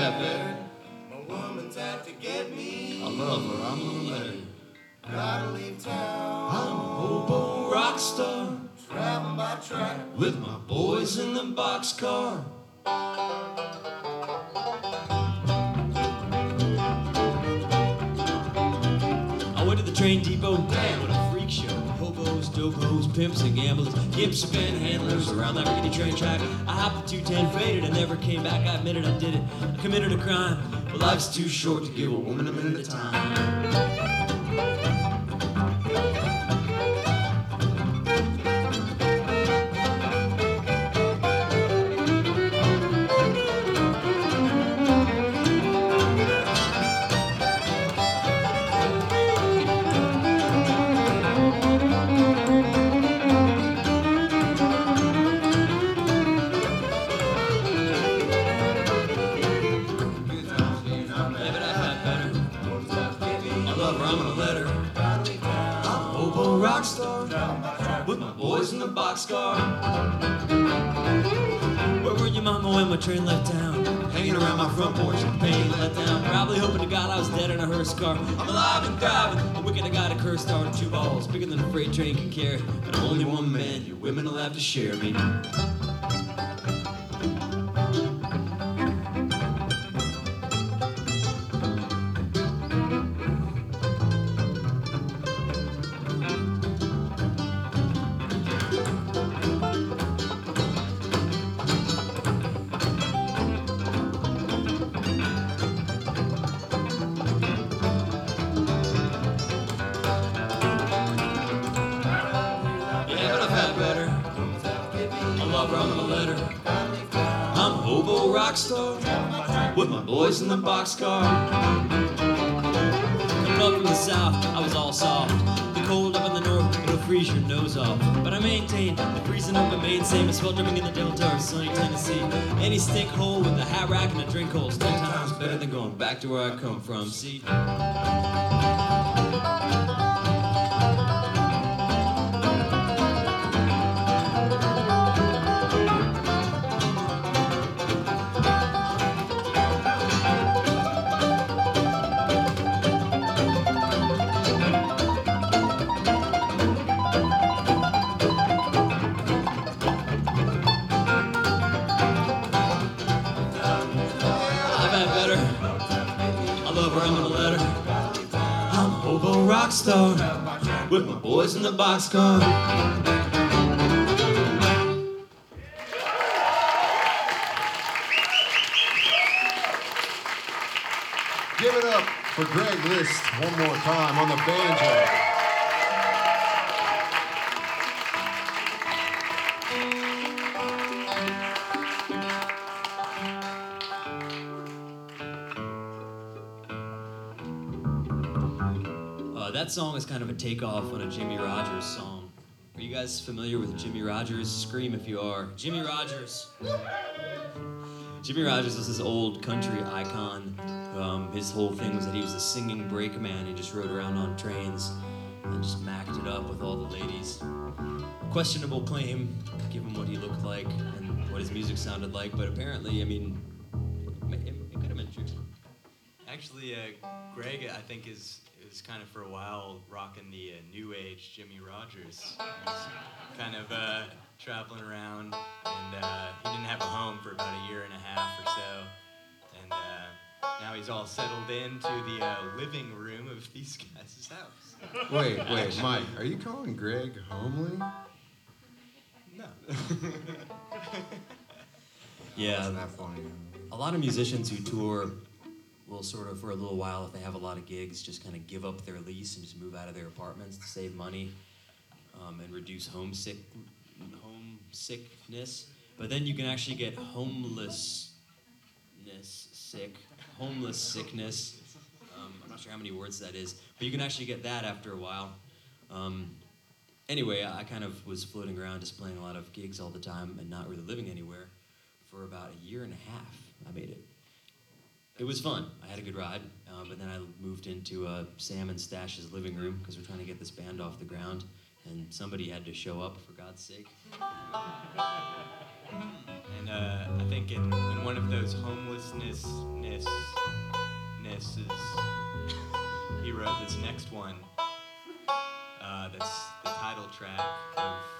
have better. My woman's out to get me. I love her, I'm gonna let her. Gotta leave town. I'm a hobo rock star, Traveling by track. with my boys in the boxcar. I went to the train depot, damn, what a freak show. Hobos, dopos, pimps, and gamblers, gimps and panhandlers around that rickety train track. I hopped the 210, faded, and never came back. I admitted I did it. I committed a crime. But life's too short to give a woman a minute at a time. With my boys in the boxcar. Where were you, mama, when my train left town? Hanging around my front porch in pain, let down. Probably hoping to God I was dead in a hearse car. I'm alive and thriving. A wicked I got a curse star with 2 balls, bigger than a freight train can carry. But I'm only one man, you women will have to share me. With my boys in the boxcar. Coming up from the south, I was all soft. The cold up in the north, it'll freeze your nose off. But I maintain the freezing up in Maine, same as swell drumming in the Delta or sunny Tennessee. Any stink hole with a hat rack and a drink hole's 10 times better than going back to where I come from. See? Rockstar with my boys in the boxcar. Give it up for Greg List one more time on the banjo. That song is kind of a takeoff on a Jimmie Rodgers song. Are you guys familiar with Jimmie Rodgers? Scream if you are. Jimmie Rodgers. Jimmie Rodgers was this old country icon. His whole thing was that he was a singing brakeman. He just rode around on trains and just macked it up with all the ladies. Questionable claim, given what he looked like and what his music sounded like, but apparently, I mean, it could have been true. Actually, Greg, I think, is kind of for a while rocking the new age Jimmie Rodgers. He was kind of traveling around, and he didn't have a home for about a year and a half or so. And now he's all settled into the living room of these guys' house. Wait, Mike, are you calling Greg homely? No. Yeah. Isn't that funny? A lot of musicians who tour will sort of, for a little while, if they have a lot of gigs, just kind of give up their lease and just move out of their apartments to save money and reduce homesickness. But then you can actually get homeless sickness. I'm not sure how many words that is, but you can actually get that after a while. Anyway, I kind of was floating around just playing a lot of gigs all the time and not really living anywhere for about a year and a half. I made it. It was fun. I had a good ride, but then I moved into Sam and Stash's living room because we're trying to get this band off the ground, and somebody had to show up, for God's sake. And I think in one of those homelessnesses, he wrote this next one. That's the title track of